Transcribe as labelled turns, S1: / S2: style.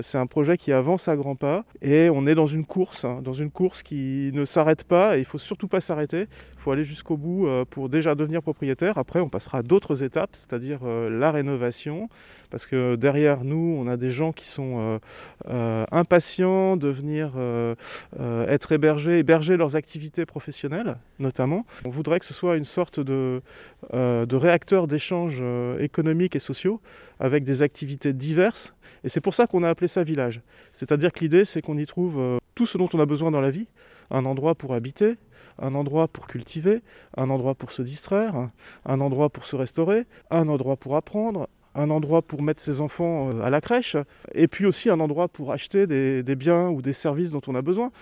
S1: C'est un projet qui avance à grands pas et on est dans une course qui ne s'arrête pas et il ne faut surtout pas s'arrêter. Il faut aller jusqu'au bout pour déjà devenir propriétaire. Après, on passera à d'autres étapes, c'est-à-dire la rénovation, parce que derrière nous, on a des gens qui sont impatients de venir être héberger leurs activités professionnelles, notamment. On voudrait que ce soit une sorte de réacteur d'échanges économiques et sociaux avec des activités diverses. Et c'est pour ça qu'on a appelé ça village. C'est-à-dire que l'idée, c'est qu'on y trouve tout ce dont on a besoin dans la vie. Un endroit pour habiter, un endroit pour cultiver, un endroit pour se distraire, un endroit pour se restaurer, un endroit pour apprendre, un endroit pour mettre ses enfants à la crèche, et puis aussi un endroit pour acheter des biens ou des services dont on a besoin.